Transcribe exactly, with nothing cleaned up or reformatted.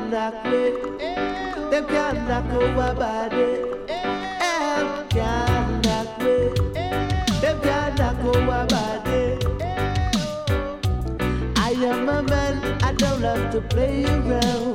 can't knock me. Them can't knock over body. Them can't knock me. Them can't knock over body. I am a man, I don't love to play around.